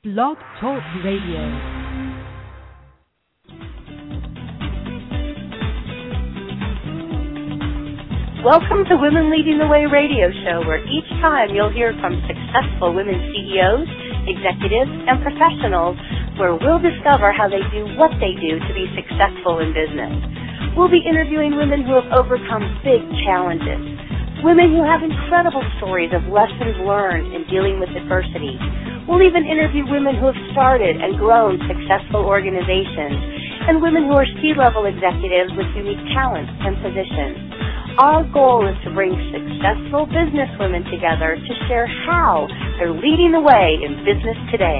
Blog Talk Radio. Welcome to Women Leading the Way radio show, where each time you'll hear from successful women CEOs, executives, and professionals, where we'll discover how they do what they do to be successful in business. We'll be interviewing women who have overcome big challenges, women who have incredible stories of lessons learned in dealing with adversity. We'll even interview women who have started and grown successful organizations, and women who are C-level executives with unique talents and positions. Our goal is to bring successful business women together to share how they're leading the way in business today.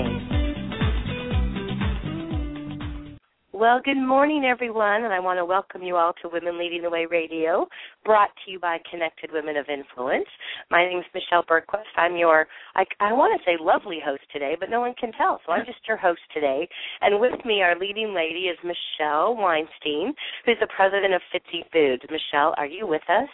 Well, good morning, everyone, and I want to welcome you all to Women Leading the Way Radio, brought to you by Connected Women of Influence. My name is Michelle Bergquist. I'm your, I want to say lovely host today, but no one can tell, so I'm just your host today. And with me, our leading lady is Michelle Weinstein, who's the president of Fitzy Foods. Michelle, are you with us?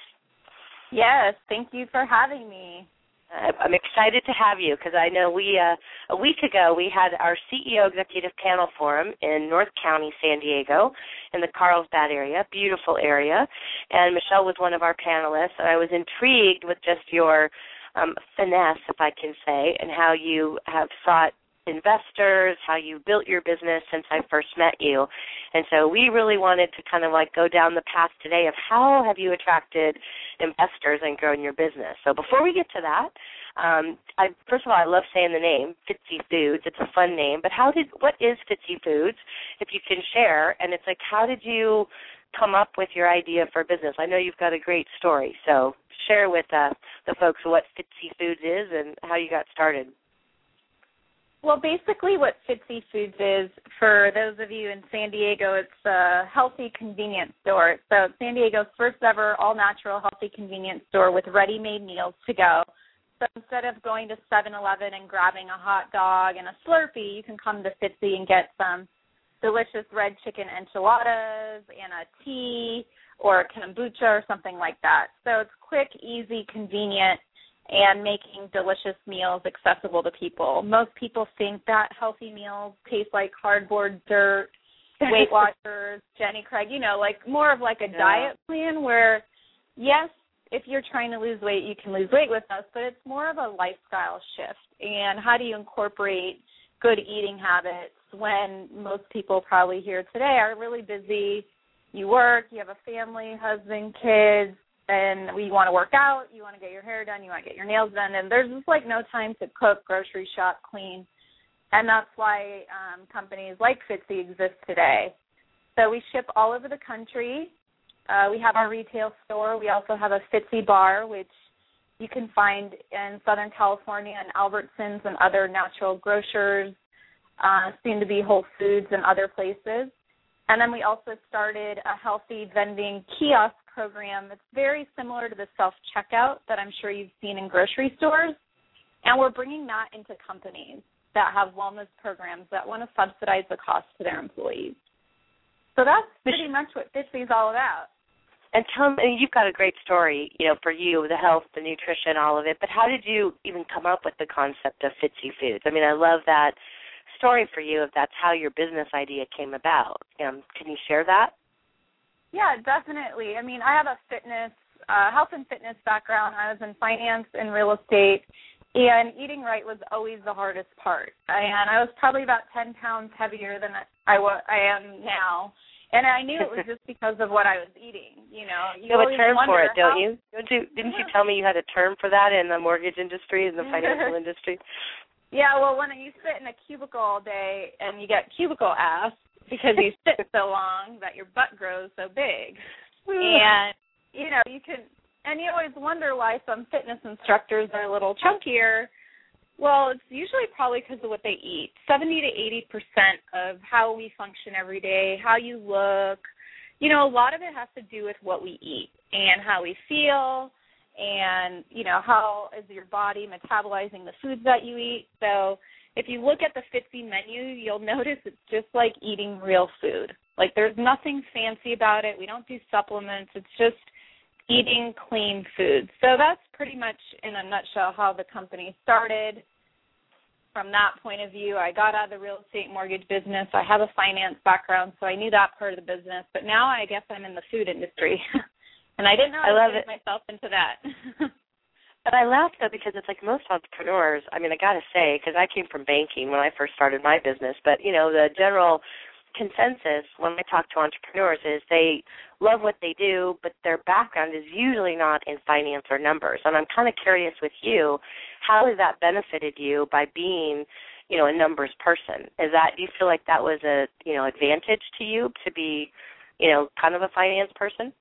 Yes, thank you for having me. I'm excited to have you because I know a week ago we had our CEO Executive Panel Forum in North County, San Diego, in the Carlsbad area, beautiful area, and Michelle was one of our panelists, and I was intrigued with just your finesse, if I can say, and how you have sought investors, how you built your business since I first met you. And so we really wanted to kind of like go down the path today of how have you attracted investors and grown your business. So before we get to that, first of all, I love saying the name, Fitzy Foods. It's a fun name. But what is Fitzy Foods, if you can share? And it's like, how did you come up with your idea for business? I know you've got a great story. So share with the folks what Fitzy Foods is and how you got started. Well, basically what Fitzy Foods is, for those of you in San Diego, it's a healthy convenience store. So it's San Diego's first ever all-natural healthy convenience store with ready-made meals to go. So instead of going to 7-Eleven and grabbing a hot dog and a Slurpee, you can come to Fitzy and get some delicious red chicken enchiladas and a tea or a kombucha or something like that. So it's quick, easy, convenient, and making delicious meals accessible to people. Most people think that healthy meals taste like cardboard, dirt, Weight Watchers, Jenny Craig, like more of like a diet plan where, yes, if you're trying to lose weight, you can lose weight with us, but it's more of a lifestyle shift. And how do you incorporate good eating habits when most people probably here today are really busy? You work, you have a family, husband, kids, and you want to work out, you want to get your hair done, you want to get your nails done, and there's just like no time to cook, grocery shop, clean. And that's why companies like Fitzy exist today. So we ship all over the country. We have our retail store. We also have a Fitzy bar, which you can find in Southern California and Albertsons and other natural grocers, soon to be Whole Foods and other places. And then we also started a healthy vending kiosk program. It's very similar to the self-checkout that I'm sure you've seen in grocery stores. And we're bringing that into companies that have wellness programs that want to subsidize the cost to their employees. So that's pretty much what Fitzy's all about. And tell me, you've got a great story, for you, the health, the nutrition, all of it. But how did you even come up with the concept of Fitzy Foods? I mean, I love that story for you if that's how your business idea came about. Can you share that? Yeah, definitely. I mean, I have a health and fitness background. I was in finance and real estate, and eating right was always the hardest part. And I was probably about 10 pounds heavier than I am now. And I knew it was just because of what I was eating. You have a term for it, don't you? Didn't you tell me you had a term for that in the mortgage industry, in the financial industry? Yeah, well, when you sit in a cubicle all day and you get cubicle ass because you sit so long that your butt grows so big. And, you can, and you always wonder why some fitness instructors are a little chunkier. Well, it's usually probably because of what they eat. 70 to 80% of how we function every day, how you look, a lot of it has to do with what we eat and how we feel and, how is your body metabolizing the foods that you eat. So if you look at the Fitzy menu, you'll notice it's just like eating real food. Like there's nothing fancy about it. We don't do supplements. It's just eating clean food. So that's pretty much in a nutshell how the company started. from that point of view. I got out of the real estate mortgage business. I have a finance background, so I knew that part of the business. But now I guess I'm in the food industry. And I didn't know I was getting myself into that. But I laugh, though, because it's like most entrepreneurs, I mean, I got to say, because I came from banking when I first started my business, but, you know, the general consensus when I talk to entrepreneurs is they love what they do, but their background is usually not in finance or numbers. And I'm kind of curious with you, how has that benefited you by being, you know, a numbers person? Do you feel like that was a, you know, advantage to you to be, you know, kind of a finance person?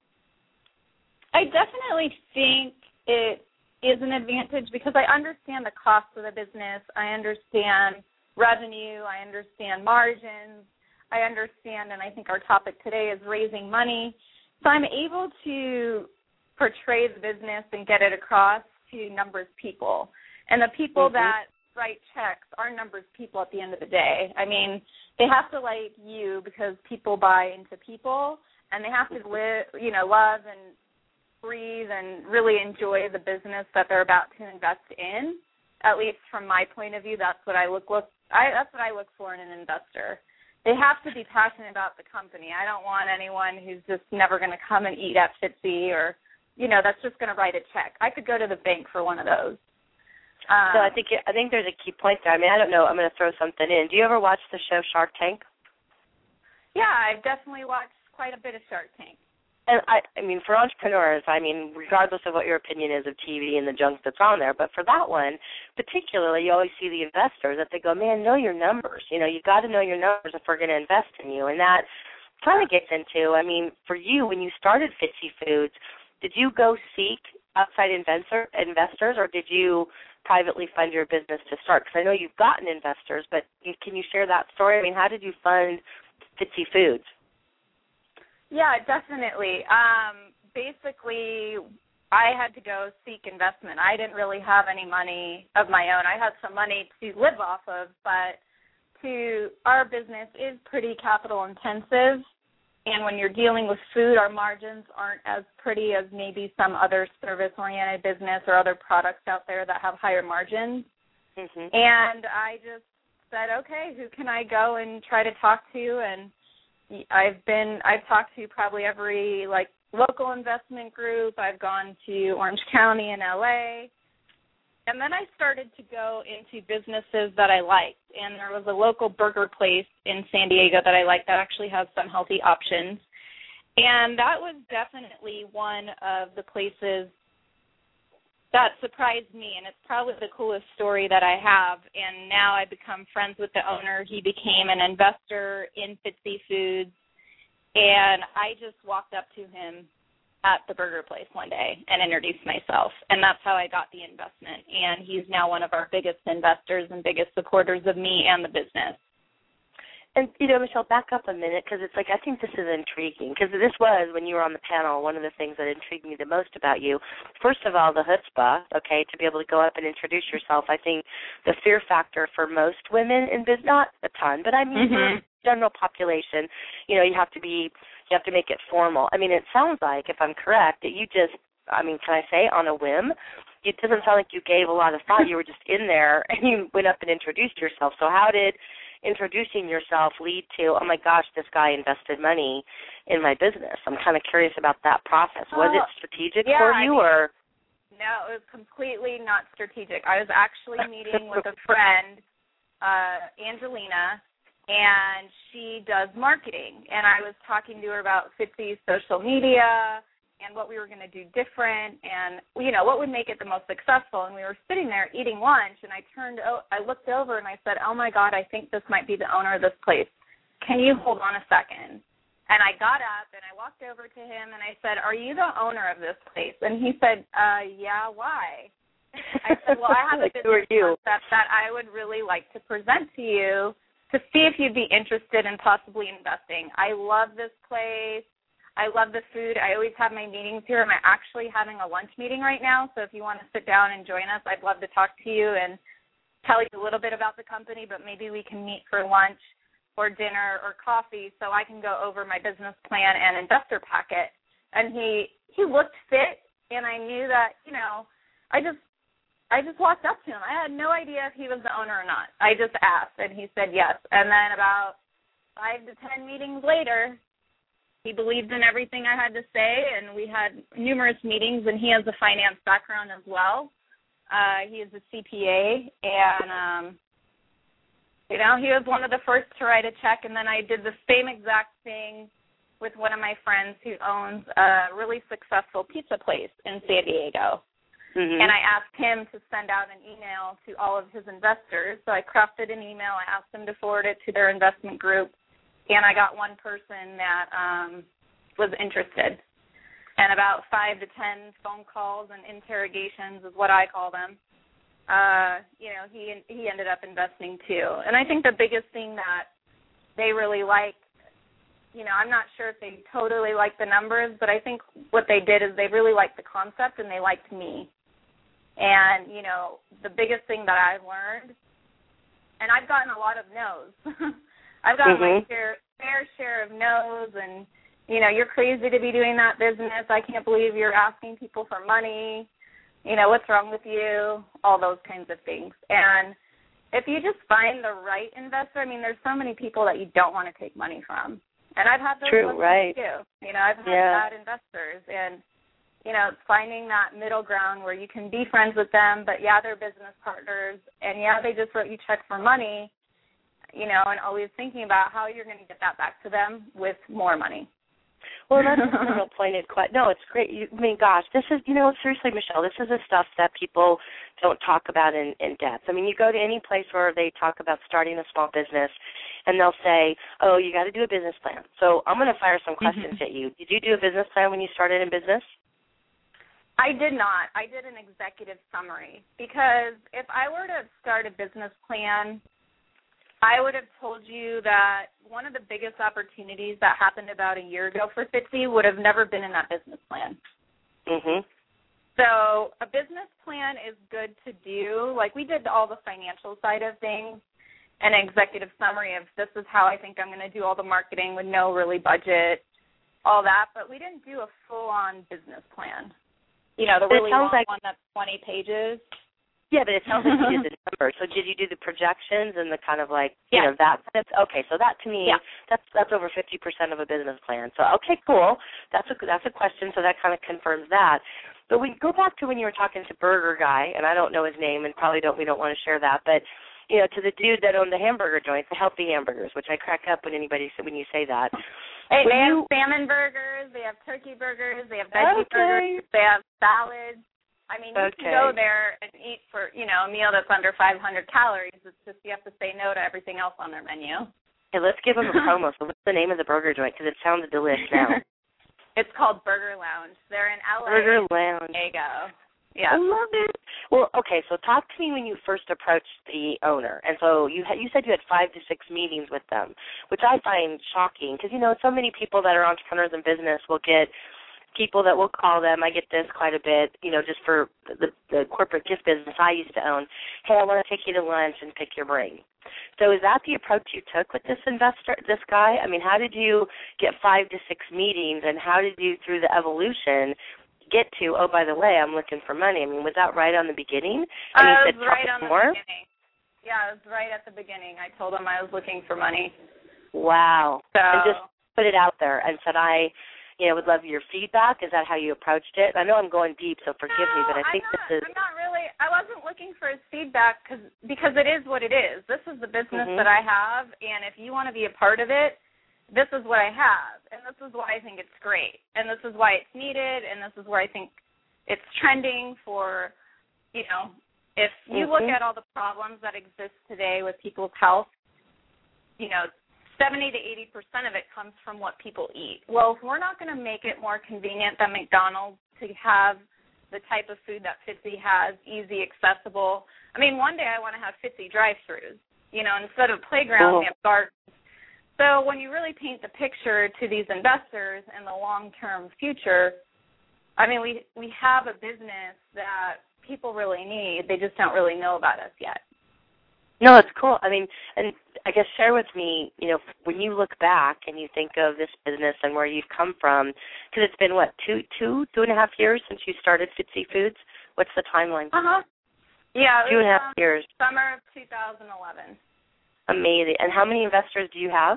I definitely think it is an advantage because I understand the cost of the business. I understand revenue. I understand margins. I understand, and I think our topic today is raising money. So I'm able to portray the business and get it across to numbers people. And the people that write checks are numbers people at the end of the day. I mean, they have to like you because people buy into people, and they have to love and breathe and really enjoy the business that they're about to invest in. At least from my point of view, that's what I look for in an investor. They have to be passionate about the company. I don't want anyone who's just never going to come and eat at Fitzy or, you know, that's just going to write a check. I could go to the bank for one of those. So I think there's a key point there. I mean, I don't know. I'm going to throw something in. Do you ever watch the show Shark Tank? Yeah, I've definitely watched quite a bit of Shark Tank. And I mean, for entrepreneurs, I mean, regardless of what your opinion is of TV and the junk that's on there, but for that one, particularly, you always see the investors that they go, man, know your numbers. You know, you got to know your numbers if we're going to invest in you. And that kind of gets into, I mean, for you, when you started Fitzy Foods, did you go seek outside investors, or did you privately fund your business to start? Because I know you've gotten investors, but can you share that story? I mean, how did you fund Fitzy Foods? Yeah, definitely. Basically, I had to go seek investment. I didn't really have any money of my own. I had some money to live off of, but our business is pretty capital intensive, and when you're dealing with food, our margins aren't as pretty as maybe some other service-oriented business or other products out there that have higher margins. Mm-hmm. And I just said, okay, who can I go and try to talk to? And I've talked to probably every local investment group. I've gone to Orange County and LA. And then I started to go into businesses that I liked. And there was a local burger place in San Diego that I liked that actually has some healthy options. And that was definitely one of the places that surprised me, and it's probably the coolest story that I have. And now I've become friends with the owner. He became an investor in Fitzy Foods, and I just walked up to him at the burger place one day and introduced myself, and that's how I got the investment. And he's now one of our biggest investors and biggest supporters of me and the business. And, you know, Michelle, back up a minute, because it's like I think this is intriguing, because this was, when you were on the panel, one of the things that intrigued me the most about you. First of all, the chutzpah, okay, to be able to go up and introduce yourself. I think the fear factor for most women in business, not a ton, but I mean for the general population, you know, you have to make it formal. I mean, it sounds like, if I'm correct, that you just, I mean, can I say on a whim? It doesn't sound like you gave a lot of thought. You were just in there and you went up and introduced yourself. So how did introducing yourself lead to, oh my gosh, this guy invested money in my business? I'm kind of curious about that process. Was it strategic for you, or? No, it was completely not strategic. I was actually meeting with a friend, Angelina, and she does marketing. And I was talking to her about Fitzy's social media and what we were going to do different and, you know, what would make it the most successful. And we were sitting there eating lunch, and I looked over and I said, oh, my God, I think this might be the owner of this place. Can you hold on a second? And I got up and I walked over to him and I said, are you the owner of this place? And he said, yeah, why? I said, well, I have a business concept that I would really like to present to you to see if you'd be interested in possibly investing. I love this place. I love the food. I always have my meetings here. I'm actually having a lunch meeting right now, so if you want to sit down and join us, I'd love to talk to you and tell you a little bit about the company, but maybe we can meet for lunch or dinner or coffee so I can go over my business plan and investor packet. And he looked fit, and I knew that, you know, I I just walked up to him. I had no idea if he was the owner or not. I just asked, and he said yes. And then about 5 to 10 meetings later, he believed in everything I had to say, and we had numerous meetings, and he has a finance background as well. He is a CPA, and, he was one of the first to write a check, and then I did the same exact thing with one of my friends who owns a really successful pizza place in San Diego. Mm-hmm. And I asked him to send out an email to all of his investors. So I crafted an email. I asked them to forward it to their investment group, and I got one person that was interested. And about 5 to 10 phone calls and interrogations is what I call them. He ended up investing too. And I think the biggest thing that they really liked, I'm not sure if they totally liked the numbers, but I think what they did is they really liked the concept and they liked me. And, the biggest thing that I've learned, and I've gotten a lot of no's. I've gotten my fair share of no's, and, you're crazy to be doing that business. I can't believe you're asking people for money. What's wrong with you? All those kinds of things. And if you just find the right investor, there's so many people that you don't want to take money from. And I've had those right. too. I've had bad investors. And, finding that middle ground where you can be friends with them, but, they're business partners. And, they just wrote you a check for money, and always thinking about how you're going to get that back to them with more money. Well, that's a real pointed question. No, it's great. Gosh, this is, seriously, Michelle, this is the stuff that people don't talk about in depth. You go to any place where they talk about starting a small business, and they'll say, oh, you got to do a business plan. So I'm going to fire some questions at you. Did you do a business plan when you started in business? I did not. I did an executive summary because if I were to start a business plan, I would have told you that one of the biggest opportunities that happened about a year ago for Fitzy would have never been in that business plan. Mm-hmm. So a business plan is good to do. Like we did all the financial side of things, an executive summary of this is how I think I'm going to do all the marketing with no really budget, all that. But we didn't do a full-on business plan. The really long one that's 20 pages. Yeah, but it sounds like you did the numbers. So did you do the projections and the kind of that? Okay, so that to me, that's over 50% of a business plan. So, okay, cool. That's a question, so that kind of confirms that. But we go back to when you were talking to Burger Guy, and I don't know his name, and we don't want to share that, but to the dude that owned the hamburger joint, the healthy hamburgers, which I crack up when you say that. Hey, they have salmon burgers, they have turkey burgers, they have veggie burgers, they have salads. You can go there and eat for, a meal that's under 500 calories. It's just you have to say no to everything else on their menu. Hey, let's give them a promo. So what's the name of the burger joint? Because it sounds delicious now. It's called Burger Lounge. They're in LA. Burger Lounge. There you go. Yeah. I love it. Well, okay, so talk to me when you first approached the owner. And so you said you had 5 to 6 meetings with them, which I find shocking because, so many people that are entrepreneurs in business will get people that will call them. I get this quite a bit, just for the corporate gift business I used to own. Hey, I want to take you to lunch and pick your brain. So is that the approach you took with this guy? How did you get 5 to 6 meetings, and how did you, through the evolution, get to, oh, by the way, I'm looking for money? Was that right on the beginning? And it was right on the beginning. Yeah, it was right at the beginning. I told him I was looking for money. Wow. So, and just put it out there and said, I would love your feedback. Is that how you approached it? I know I'm going deep, so forgive me, but I think this is... I'm not really. I wasn't looking for his feedback because it is what it is. This is the business that I have, and if you want to be a part of it, this is what I have, and this is why I think it's great, and this is why it's needed, and this is where I think it's trending for, if you look at all the problems that exist today with people's health, 70 to 80% of it comes from what people eat. Well, if we're not going to make it more convenient than McDonald's to have the type of food that Fitzy has, easy, accessible. One day I want to have Fitzy drive-thrus. Instead of playgrounds, we have gardens. So when you really paint the picture to these investors and the long-term future, we have a business that people really need. They just don't really know about us yet. No, it's cool. And I guess share with me, when you look back and you think of this business and where you've come from, because it's been, 2.5 years since you started Fitzy Foods? What's the timeline? Yeah, it was 2.5 years. Summer of 2011. Amazing. And how many investors do you have?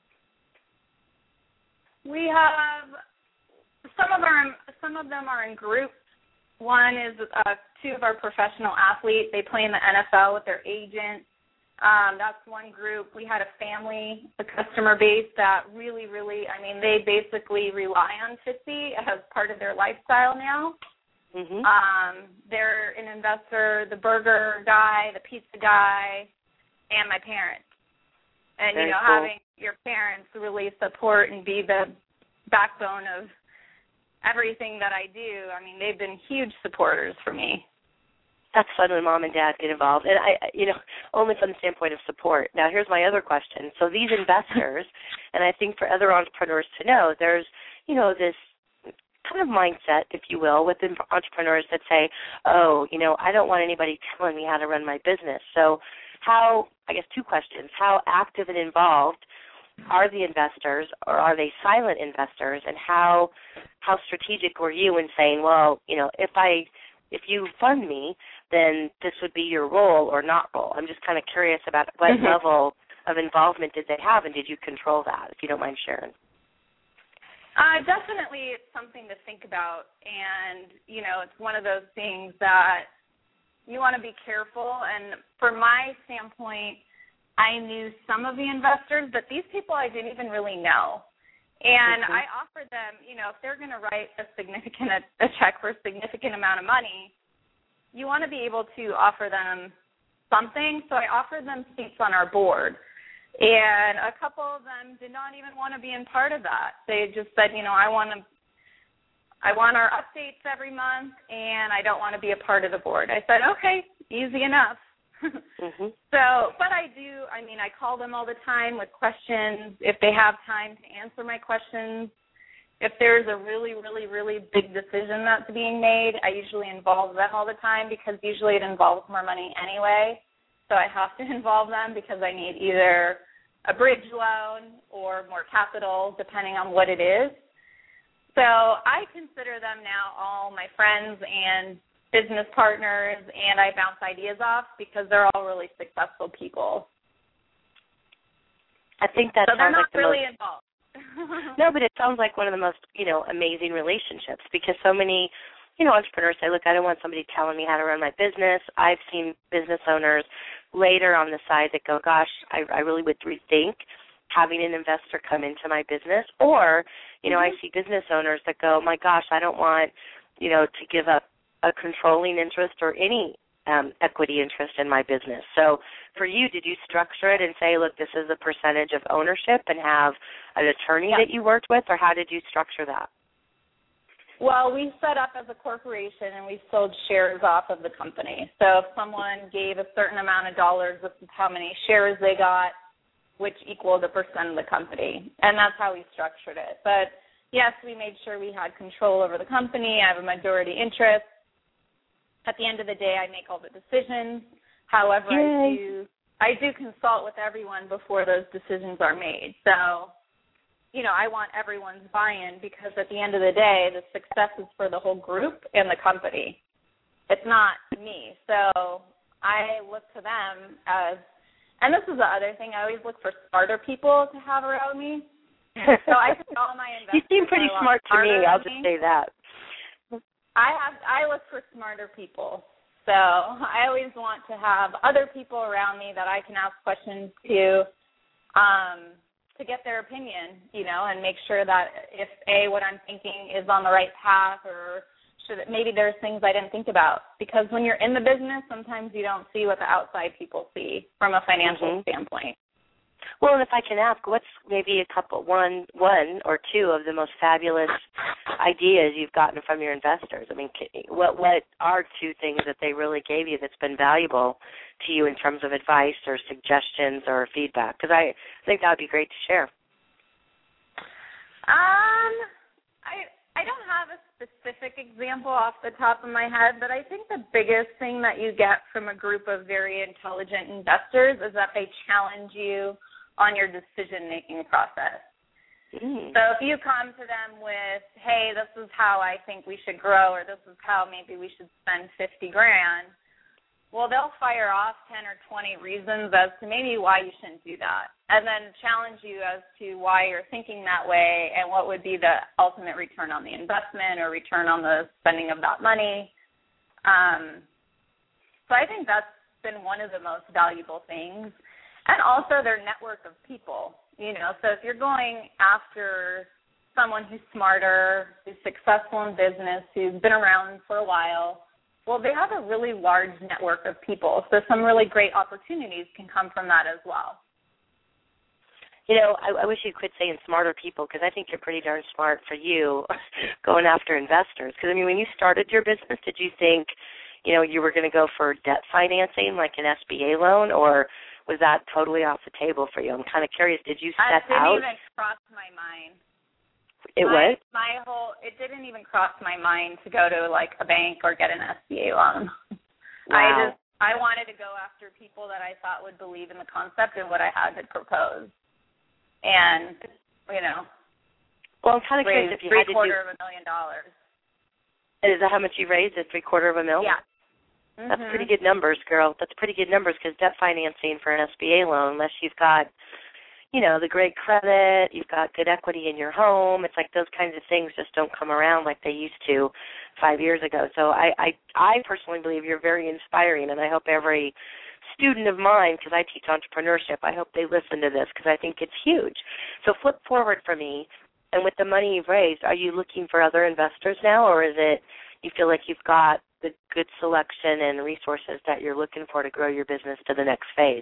We have some of them are in groups. One is 2 of our professional athletes. They play in the NFL with their agent. That's one group. We had a customer base that really, they basically rely on Fitzy as part of their lifestyle now. Mm-hmm. They're an investor, the burger guy, the pizza guy, and my parents. And, Very cool. Having your parents really support and be the backbone of everything that I do, they've been huge supporters for me. That's fun when mom and dad get involved, and only from the standpoint of support. Now, here's my other question. So these investors, and I think for other entrepreneurs to know, there's, this kind of mindset, if you will, with entrepreneurs that say, oh, I don't want anybody telling me how to run my business. So how, I guess 2 questions, how active and involved are the investors, or are they silent investors, and how strategic were you in saying, well, if you fund me, then this would be your role or not role? I'm just kind of curious about what level of involvement did they have, and did you control that, if you don't mind sharing? Definitely it's something to think about, and, it's one of those things that you want to be careful, and for my standpoint, I knew some of the investors, but these people I didn't even really know. And I offered them, if they're going to write a check for a significant amount of money, you want to be able to offer them something. So I offered them seats on our board. And a couple of them did not even want to be in part of that. They just said, I want our updates every month, and I don't want to be a part of the board. I said, okay, easy enough. But I call them all the time with questions if they have time to answer my questions. If there's a really, really, really big decision that's being made, I usually involve them all the time because usually it involves more money anyway. So I have to involve them because I need either a bridge loan or more capital, depending on what it is. So I consider them now all my friends and business partners, and I bounce ideas off because they're all really successful people. I think that so sounds they're not like really involved. No, but it sounds like one of the most, amazing relationships, because so many, entrepreneurs say, look, I don't want somebody telling me how to run my business. I've seen business owners later on the side that go, gosh, I really would rethink having an investor come into my business. Or, I see business owners that go, my gosh, I don't want, to give up a controlling interest or any equity interest in my business. So for you, did you structure it and say, look, this is a percentage of ownership and have an attorney that you worked with, or how did you structure that? Well, we set up as a corporation and we sold shares off of the company. So if someone gave a certain amount of dollars, this is how many shares they got, which equaled a percent of the company. And that's how we structured it. But, yes, we made sure we had control over the company. I have a majority interest. At the end of the day, I make all the decisions. However, I do consult with everyone before those decisions are made. So, I want everyone's buy-in because at the end of the day, the success is for the whole group and the company. It's not me. So I look to them as, and this is the other thing, I always look for smarter people to have around me. So I think all my investors. You seem pretty smart to me. I'll just say that. I look for smarter people. So I always want to have other people around me that I can ask questions to get their opinion, and make sure that if, A, what I'm thinking is on the right path, or maybe there's things I didn't think about. Because when you're in the business, sometimes you don't see what the outside people see from a financial standpoint. Well, and if I can ask, what's maybe one or two of the most fabulous ideas you've gotten from your investors? I mean, what are 2 things that they really gave you that's been valuable to you in terms of advice or suggestions or feedback? Because I think that would be great to share. I don't have a specific example off the top of my head, but I think the biggest thing that you get from a group of very intelligent investors is that they challenge you on your decision-making process. So if you come to them with, hey, this is how I think we should grow, or this is how maybe we should spend $50,000, well, they'll fire off 10 or 20 reasons as to maybe why you shouldn't do that, and then challenge you as to why you're thinking that way and what would be the ultimate return on the investment or return on the spending of that money. So I think that's been one of the most valuable things. And also their network of people, So if you're going after someone who's smarter, who's successful in business, who's been around for a while, well, they have a really large network of people. So some really great opportunities can come from that as well. I wish you'd quit saying smarter people, because I think you're pretty darn smart for you going after investors. Because, when you started your business, did you think, you were going to go for debt financing, like an SBA loan, or was that totally off the table for you? I'm kind of curious. Did you set out? It didn't even cross my mind. It didn't even cross my mind to go to, like, a bank or get an SBA loan. Wow. I wanted to go after people that I thought would believe in the concept and what I had to propose. And, well, I'm kind of curious if you had to do $750,000. Is that how much you raised? $750,000? Yeah. Mm-hmm. That's pretty good numbers, girl. That's pretty good numbers, because debt financing for an SBA loan, unless you've got, the great credit, you've got good equity in your home, it's like those kinds of things just don't come around like they used to 5 years ago. So I personally believe you're very inspiring, and I hope every student of mine, because I teach entrepreneurship, I hope they listen to this, because I think it's huge. So flip forward for me, and with the money you've raised, are you looking for other investors now, or is it you feel like you've got the good selection and resources that you're looking for to grow your business to the next phase?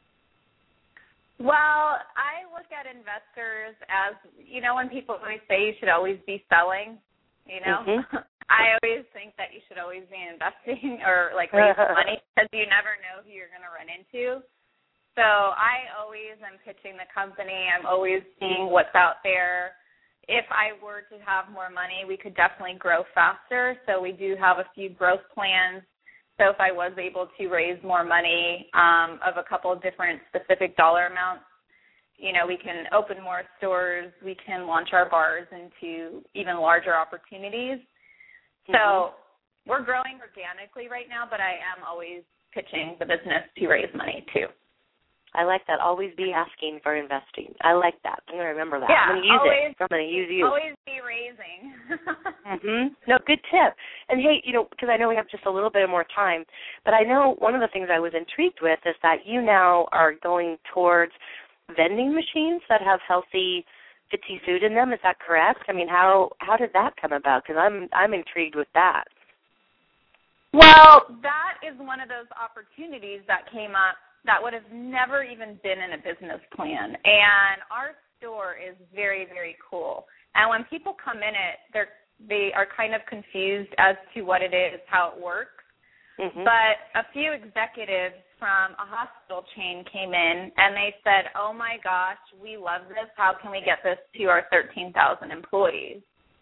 Well, I look at investors as, when people always say you should always be selling, Mm-hmm. I always think that you should always be investing or, like, raising money, because you never know who you're going to run into. So I always am pitching the company. I'm always seeing what's out there. If I were to have more money, we could definitely grow faster. So we do have a few growth plans. So if I was able to raise more money of a couple of different specific dollar amounts, we can open more stores. We can launch our bars into even larger opportunities. Mm-hmm. So we're growing organically right now, but I am always pitching the business to raise money too. I like that. Always be asking for investing. I like that. I'm going to remember that. Yeah, I'm going to use it. I'm going to use you. Always be raising. Mm-hmm. No, good tip. And, hey, because I know we have just a little bit more time, but I know one of the things I was intrigued with is that you now are going towards vending machines that have healthy, fitzy food in them. Is that correct? How did that come about? Because I'm intrigued with that. Well, that is one of those opportunities that came up that would have never even been in a business plan. And our store is very, very cool. And when people come in they are kind of confused as to what it is, how it works. Mm-hmm. But a few executives from a hospital chain came in, and they said, oh, my gosh, we love this. How can we get this to our 13,000 employees?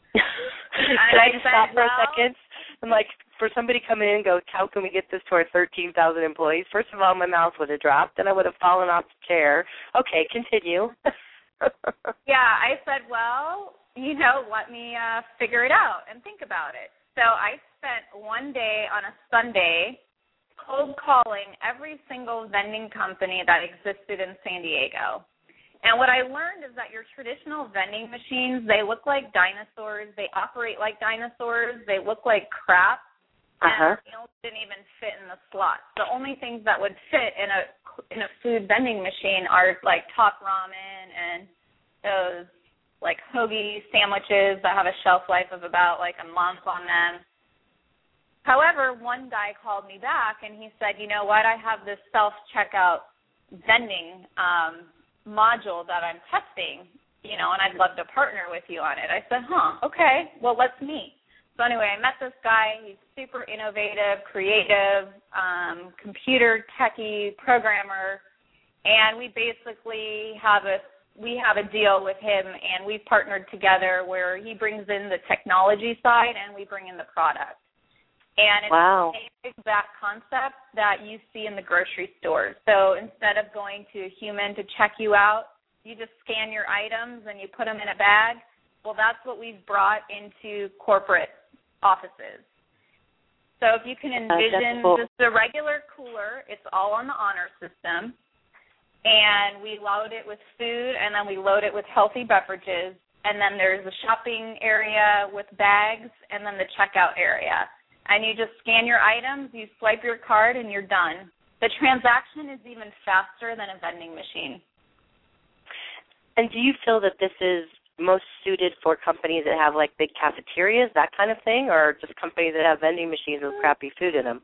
Can I just stop for a second? I'm like, for somebody coming in and go, how can we get this to our 13,000 employees? First of all, my mouth would have dropped, and I would have fallen off the chair. Okay, continue. Yeah, I said, well, let me figure it out and think about it. So I spent one day on a Sunday cold calling every single vending company that existed in San Diego. And what I learned is that your traditional vending machines, they look like dinosaurs. They operate like dinosaurs. They look like crap. And meals didn't even fit in the slots. The only things that would fit in a food vending machine are like Top Ramen and those like hoagie sandwiches that have a shelf life of about like a month on them. However, one guy called me back and he said, you know what, I have this self-checkout vending module that I'm testing, and I'd love to partner with you on it. I said, okay, well, let's meet. So anyway, I met this guy. He's super innovative, creative, computer techie, programmer, and we basically have a deal with him, and we've partnered together where he brings in the technology side and we bring in the product. And it's the same exact concept that you see in the grocery stores. So instead of going to a human to check you out, you just scan your items and you put them in a bag. Well, that's what we've brought into corporate offices. So if you can envision just a regular cooler, it's all on the honor system, and we load it with food, and then we load it with healthy beverages, and then there's a shopping area with bags, and then the checkout area. And you just scan your items, you swipe your card, and you're done. The transaction is even faster than a vending machine. And do you feel that this is most suited for companies that have, like, big cafeterias, that kind of thing, or just companies that have vending machines with crappy food in them?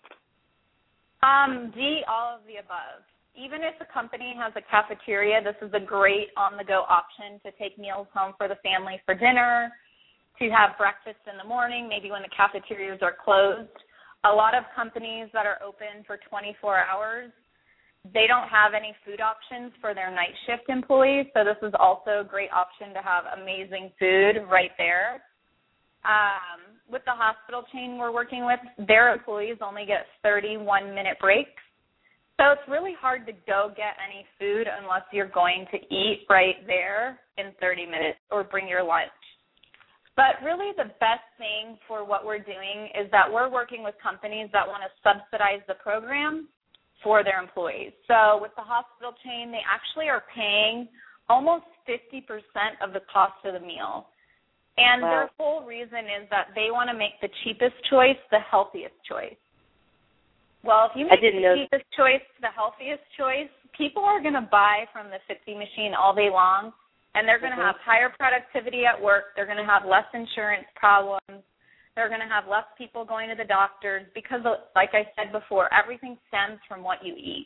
All of the above. Even if a company has a cafeteria, this is a great on-the-go option to take meals home for the family for dinner, to have breakfast in the morning, maybe when the cafeterias are closed. A lot of companies that are open for 24 hours, they don't have any food options for their night shift employees, so this is also a great option to have amazing food right there. With the hospital chain we're working with, their employees only get 31-minute breaks. So it's really hard to go get any food unless you're going to eat right there in 30 minutes or bring your lunch. But really the best thing for what we're doing is that we're working with companies that want to subsidize the program for their employees. So with the hospital chain, they actually are paying almost 50% of the cost of the meal. And Their whole reason is that they want to make the cheapest choice the healthiest choice. Well, if you make the cheapest choice the healthiest choice, people are going to buy from the Fitzy machine all day long, and they're going to have higher productivity at work. They're going to have less insurance problems. They're going to have less people going to the doctors because, like I said before, everything stems from what you eat.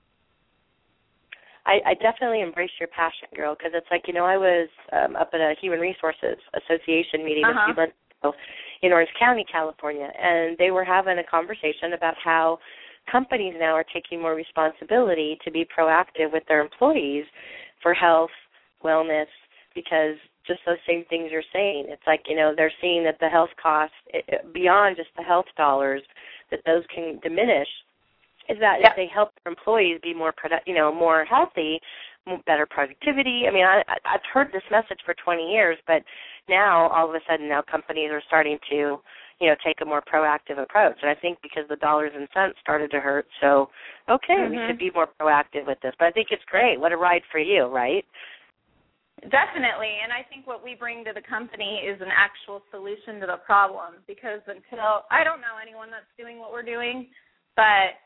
I definitely embrace your passion, girl, because it's like, I was up at a Human Resources Association meeting a few months ago in Orange County, California, and they were having a conversation about how companies now are taking more responsibility to be proactive with their employees for health, wellness, because just those same things you're saying. It's like, they're seeing that the health costs, beyond just the health dollars, that those can diminish, is that if they help their employees be more more healthy, better productivity. I mean, I've heard this message for 20 years, but now all of a sudden companies are starting to, take a more proactive approach. And I think because the dollars and cents started to hurt, so, we should be more proactive with this. But I think it's great. What a ride for you, right? Definitely, and I think what we bring to the company is an actual solution to the problem, because I don't know anyone that's doing what we're doing, but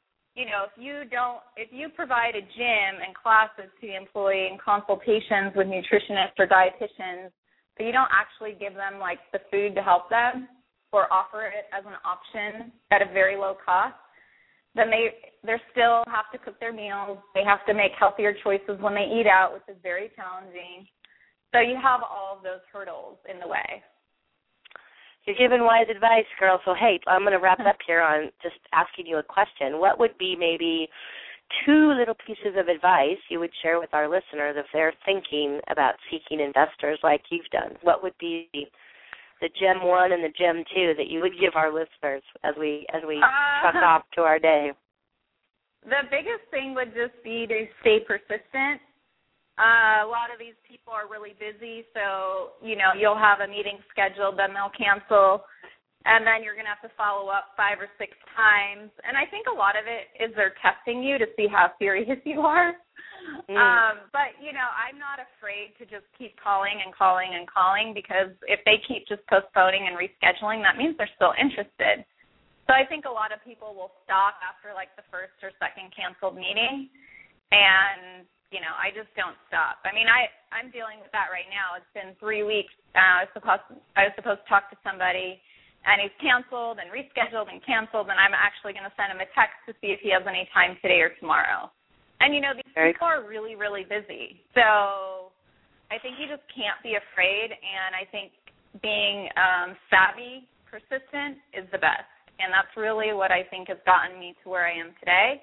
if you provide a gym and classes to the employee and consultations with nutritionists or dietitians, but you don't actually give them like the food to help them or offer it as an option at a very low cost, then they still have to cook their meals. They have to make healthier choices when they eat out, which is very challenging. So you have all of those hurdles in the way. You're giving wise advice, girl. So, hey, I'm going to wrap up here on just asking you a question. What would be maybe 2 little pieces of advice you would share with our listeners if they're thinking about seeking investors like you've done? What would be the gem 1 and the gem 2 that you would give our listeners as we truck off to our day? The biggest thing would just be to stay persistent. A lot of these people are really busy, so, you'll have a meeting scheduled, then they'll cancel, and then you're going to have to follow up 5 or 6 times. And I think a lot of it is they're testing you to see how serious you are. But, I'm not afraid to just keep calling and calling and calling, because if they keep just postponing and rescheduling, that means they're still interested. So I think a lot of people will stop after, like, the first or second canceled meeting, and I just don't stop. I mean, I'm dealing with that right now. It's been 3 weeks. I was supposed to talk to somebody, and he's canceled and rescheduled and canceled, and I'm actually going to send him a text to see if he has any time today or tomorrow. And, these people are really, really busy. So I think you just can't be afraid, and I think being savvy, persistent is the best. And that's really what I think has gotten me to where I am today.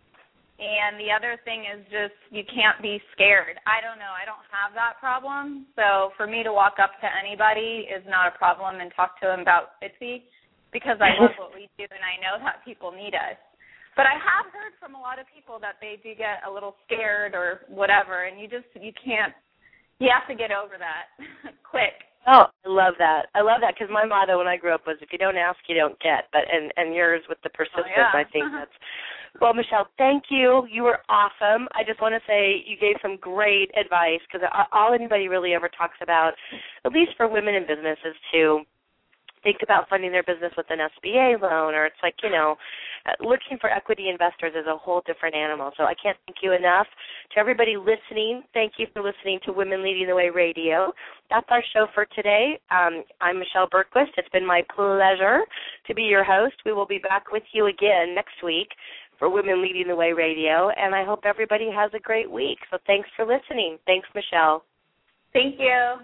And the other thing is just you can't be scared. I don't know. I don't have that problem. So for me to walk up to anybody is not a problem and talk to them about Fitzy, because I love what we do and I know that people need us. But I have heard from a lot of people that they do get a little scared or whatever, and you have to get over that quick. Oh, I love that. I love that because my motto when I grew up was if you don't ask, you don't get. But and yours with the persistence, I think that's. Well, Michelle, thank you. You were awesome. I just want to say you gave some great advice because all anybody really ever talks about, at least for women in business, is to think about funding their business with an SBA loan, or it's like, looking for equity investors is a whole different animal. So I can't thank you enough. To everybody listening, thank you for listening to Women Leading the Way Radio. That's our show for today. I'm Michelle Bergquist. It's been my pleasure to be your host. We will be back with you again next week for Women Leading the Way Radio, and I hope everybody has a great week. So thanks for listening. Thanks, Michelle. Thank you.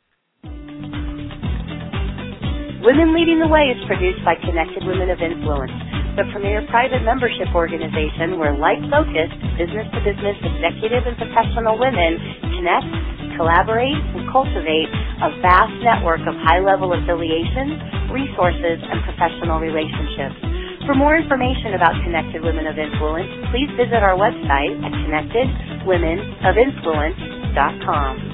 Women Leading the Way is produced by Connected Women of Influence, the premier private membership organization where like-focused, business-to-business executive and professional women connect, collaborate, and cultivate a vast network of high-level affiliations, resources, and professional relationships. For more information about Connected Women of Influence, please visit our website at connectedwomenofinfluence.com.